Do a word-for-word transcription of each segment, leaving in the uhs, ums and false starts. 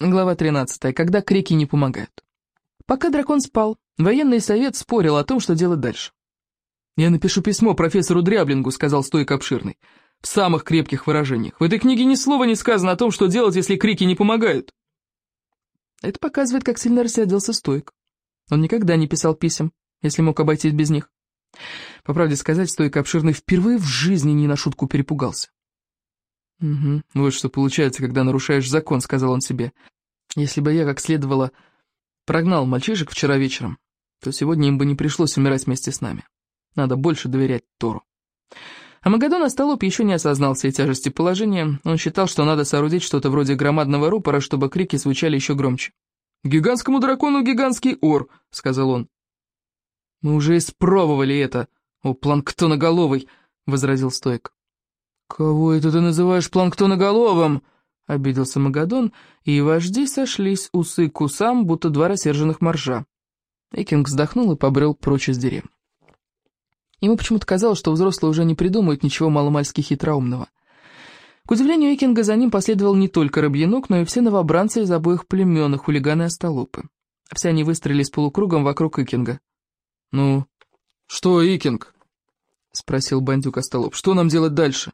Глава тринадцатая. Когда крики не помогают. Пока дракон спал, военный совет спорил о том, что делать дальше. «Я напишу письмо профессору Дряблингу», — сказал Стоик Обширный, — «в самых крепких выражениях. В этой книге ни слова не сказано о том, что делать, если крики не помогают». Это показывает, как сильно рассердился Стоик. Он никогда не писал писем, если мог обойтись без них. По правде сказать, Стоик Обширный впервые в жизни не на шутку перепугался. «Угу, вот что получается, когда нарушаешь закон», — сказал он себе. «Если бы я, как следовало, прогнал мальчишек вчера вечером, то сегодня им бы не пришлось умирать вместе с нами. Надо больше доверять Тору». А Магадон Остолоп еще не осознал всей тяжести положения. Он считал, что надо соорудить что-то вроде громадного рупора, чтобы крики звучали еще громче. «Гигантскому дракону гигантский ор», — сказал он. «Мы уже испробовали это, о планктоноголовый», — возразил Стоик. «Кого это ты называешь планктоноголовым?» — обиделся Магадон, и вожди сошлись усы к усам, будто два рассерженных моржа. Икинг вздохнул и побрел прочь из деревни. Ему почему-то казалось, что взрослые уже не придумают ничего маломальски хитроумного. К удивлению Икинга, за ним последовал не только Рыбьенок, но и все новобранцы из обоих племен, хулиганы и остолопы. Все они выстроились полукругом вокруг Икинга. «Ну, что, Икинг?» — спросил бандюк Остолоп. «Что нам делать дальше?»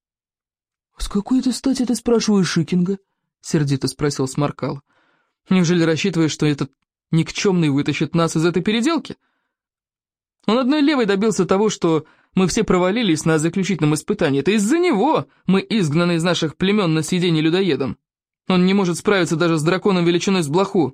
«С какой ты стати ты спрашиваешь Икинга?» — сердито спросил Сморкало. «Неужели рассчитываешь, что этот никчемный вытащит нас из этой переделки? Он одной левой добился того, что мы все провалились на заключительном испытании. Это из-за него мы изгнаны из наших племен на съедение людоедом. Он не может справиться даже с драконом величиной с блоху».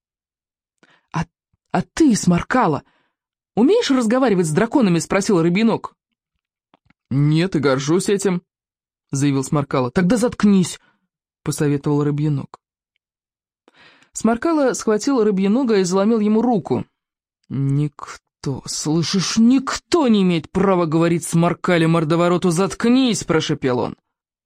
«А, а ты, Сморкало, умеешь разговаривать с драконами?» — спросил Рыбьенок. «Нет, и горжусь этим», — заявил Сморкало. «Тогда заткнись», — посоветовал Рыбьенок. Сморкало схватил Рыбьенога и заломил ему руку. «Никто, слышишь, никто не имеет права говорить Сморкале мордовороту, заткнись», — прошепел он.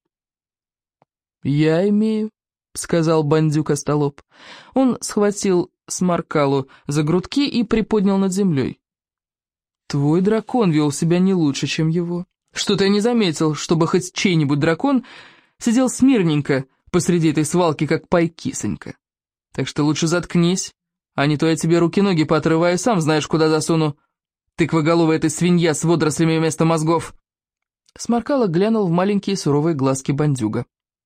«Я имею», — сказал бандюк Остолоп. Он схватил Сморкалу за грудки и приподнял над землей. «Твой дракон вел себя не лучше, чем его. Что-то я не заметил, чтобы хоть чей-нибудь дракон сидел смирненько посреди этой свалки, как пайкисонька. Так что лучше заткнись, а не то я тебе руки-ноги поотрываю, сам знаешь, куда засуну. Тыквоголовая ты свинья с водорослями вместо мозгов». Сморкало глянул в маленькие суровые глазки бандюга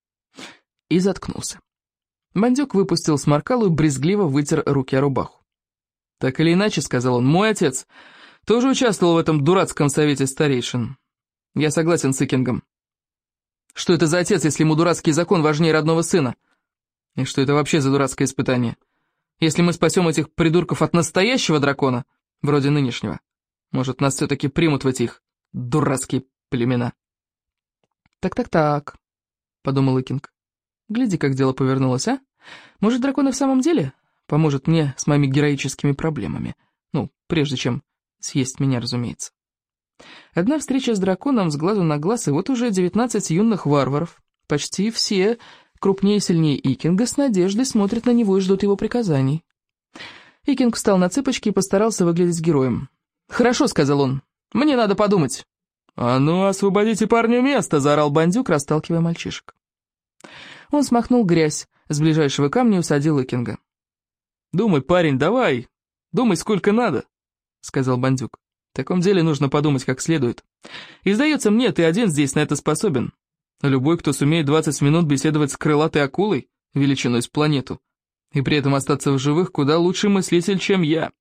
и заткнулся. Бандюк выпустил Сморкалу и брезгливо вытер руки о рубаху. «Так или иначе, — сказал он, — мой отец тоже участвовал в этом дурацком совете старейшин. Я согласен с Икингом. Что это за отец, если ему дурацкий закон важнее родного сына? И что это вообще за дурацкое испытание? Если мы спасем этих придурков от настоящего дракона, вроде нынешнего, может, нас все-таки примут в эти их дурацкие племена». «Так-так-так», — подумал Икинг. «Гляди, как дело повернулось, а? Может, дракон и в самом деле поможет мне с моими героическими проблемами? Ну, прежде чем съесть меня, разумеется». Одна встреча с драконом с глазу на глаз, и вот уже девятнадцать юных варваров, почти все крупнее и сильнее Икинга, с надеждой смотрят на него и ждут его приказаний. Икинг встал на цыпочки и постарался выглядеть героем. «Хорошо», — сказал он, — «мне надо подумать». «А ну, освободите парню место!» — заорал бандюк, расталкивая мальчишек. Он смахнул грязь с ближайшего камня и усадил Икинга. «Думай, парень, давай, думай, сколько надо», — сказал бандюк. «В таком деле нужно подумать как следует. И, сдается мне, ты один здесь на это способен. Любой, кто сумеет двадцать минут беседовать с крылатой акулой, величиной с планету, и при этом остаться в живых, куда лучший мыслитель, чем я».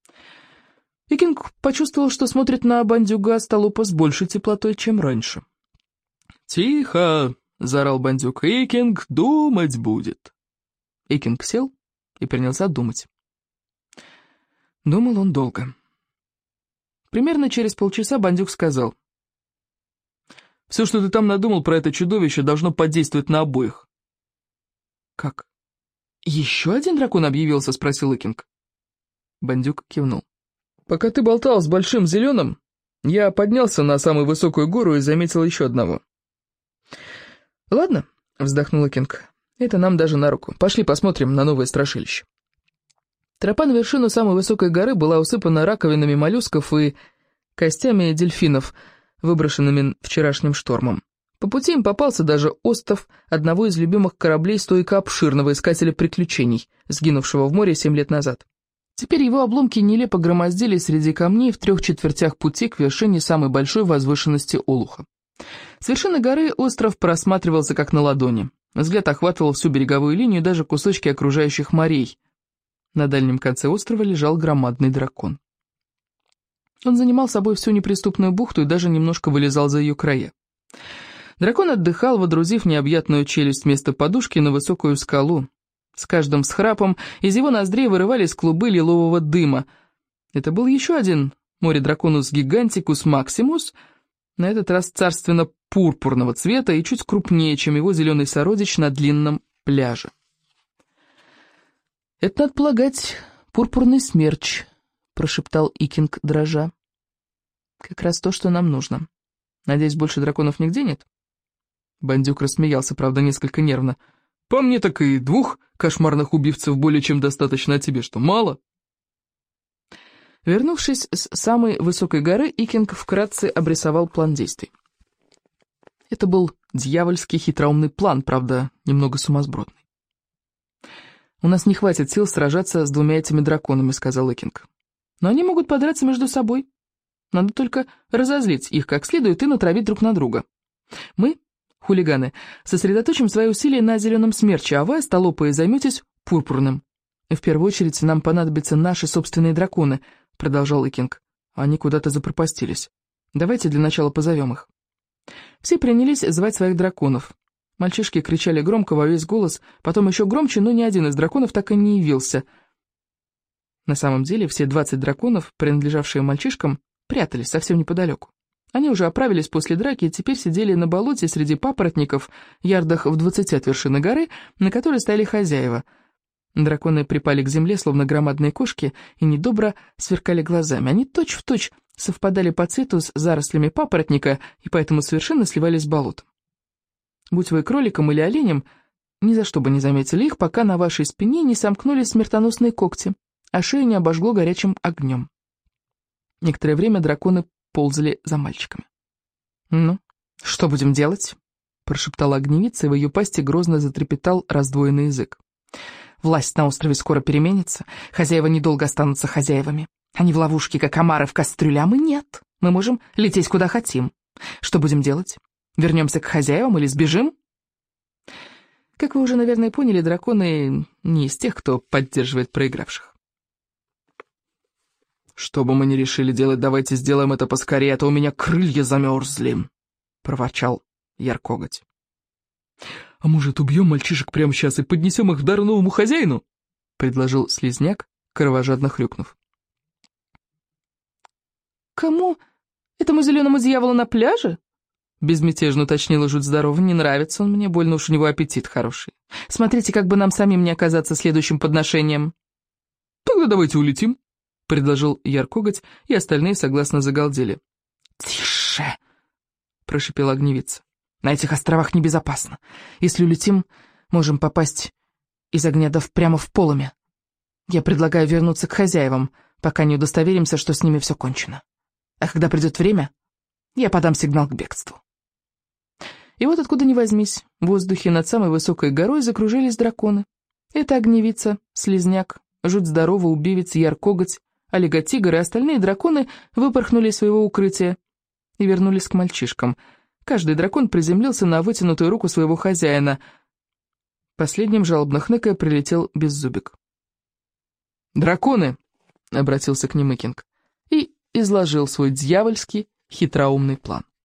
Икинг почувствовал, что смотрит на бандюга Остолопа с большей теплотой, чем раньше. «Тихо!» — заорал бандюк. «Икинг думать будет!» Икинг сел и принялся думать. Думал он долго. Примерно через полчаса бандюк сказал: «Все, что ты там надумал про это чудовище, должно подействовать на обоих». «Как? Еще один дракон объявился?» — спросил Икинг. Бандюк кивнул. «Пока ты болтал с Большим Зеленым, я поднялся на самую высокую гору и заметил еще одного». «Ладно», — вздохнул Икинг, — «это нам даже на руку. Пошли посмотрим на новое страшилище». Тропа на вершину самой высокой горы была усыпана раковинами моллюсков и костями дельфинов, выброшенными вчерашним штормом. По пути им попался даже остов одного из любимых кораблей стойко обширного искателя приключений, сгинувшего в море семь лет назад. Теперь его обломки нелепо громоздились среди камней в трех четвертях пути к вершине самой большой возвышенности Олуха. С вершины горы остров просматривался как на ладони. Взгляд охватывал всю береговую линию и даже кусочки окружающих морей. На дальнем конце острова лежал громадный дракон. Он занимал собой всю неприступную бухту и даже немножко вылезал за ее края. Дракон отдыхал, водрузив необъятную челюсть вместо подушки на высокую скалу. С каждым всхрапом из его ноздрей вырывались клубы лилового дыма. Это был еще один море-драконус гигантикус максимус, на этот раз царственно-пурпурного цвета и чуть крупнее, чем его зеленый сородич на длинном пляже. «Это, надо полагать, пурпурный смерч», — прошептал Икинг, дрожа. «Как раз то, что нам нужно. Надеюсь, больше драконов нигде нет?» Бандюк рассмеялся, правда, несколько нервно. «По мне так и двух кошмарных убивцев более чем достаточно, а тебе что, мало?» Вернувшись с самой высокой горы, Икинг вкратце обрисовал план действий. Это был дьявольский хитроумный план, правда, немного сумасбродный. «У нас не хватит сил сражаться с двумя этими драконами», — сказал Икинг. «Но они могут подраться между собой. Надо только разозлить их как следует и натравить друг на друга. Мы, хулиганы, сосредоточим свои усилия на зеленом смерче, а вы, остолопые, займетесь пурпурным. И в первую очередь нам понадобятся наши собственные драконы», — продолжал Икинг. «Они куда-то запропастились. Давайте для начала позовем их». Все принялись звать своих драконов. Мальчишки кричали громко во весь голос, потом еще громче, но ни один из драконов так и не явился. На самом деле все двадцать драконов, принадлежавшие мальчишкам, прятались совсем неподалеку. Они уже оправились после драки и теперь сидели на болоте среди папоротников, ярдах в двадцати от вершины горы, на которой стояли хозяева. Драконы припали к земле, словно громадные кошки, и недобро сверкали глазами. Они точь-в-точь совпадали по цвету с зарослями папоротника и поэтому совершенно сливались с болотом. Будь вы кроликом или оленем, ни за что бы не заметили их, пока на вашей спине не сомкнулись смертоносные когти, а шею не обожгло горячим огнем. Некоторое время драконы ползали за мальчиками. «Ну, что будем делать?» — прошептала огневица, и в ее пасти грозно затрепетал раздвоенный язык. «Власть на острове скоро переменится, хозяева недолго останутся хозяевами. Они в ловушке, как омары в кастрюле, а мы нет. Мы можем лететь куда хотим. Что будем делать? Вернемся к хозяевам или сбежим?» Как вы уже, наверное, поняли, драконы не из тех, кто поддерживает проигравших. «Что бы мы ни решили делать, давайте сделаем это поскорее, а то у меня крылья замерзли», — проворчал Яркоготь. «А может, убьем мальчишек прямо сейчас и поднесем их в дар новому хозяину?» — предложил Слизняк, кровожадно хрюкнув. «Кому? Этому зеленому дьяволу на пляже?» — безмятежно уточнила жуть здорова. «Не нравится он мне, больно уж у него аппетит хороший. Смотрите, как бы нам самим не оказаться следующим подношением». «Тогда давайте улетим», — предложил Яркоготь, и остальные согласно загалдели. «Тише!» — прошипела огневица. «На этих островах небезопасно. Если улетим, можем попасть из огня да прямо в полымя. Я предлагаю вернуться к хозяевам, пока не удостоверимся, что с ними все кончено. А когда придет время, я подам сигнал к бегству». И вот откуда ни возьмись, в воздухе над самой высокой горой закружились драконы. Это огневица, Слизняк, жуть здорова, убивец, Яркоготь, Олиготигр и остальные драконы выпорхнули из своего укрытия и вернулись к мальчишкам. Каждый дракон приземлился на вытянутую руку своего хозяина. Последним, жалобно хныкая, прилетел Беззубик. «Драконы!» — обратился к ним Икинг и изложил свой дьявольский хитроумный план.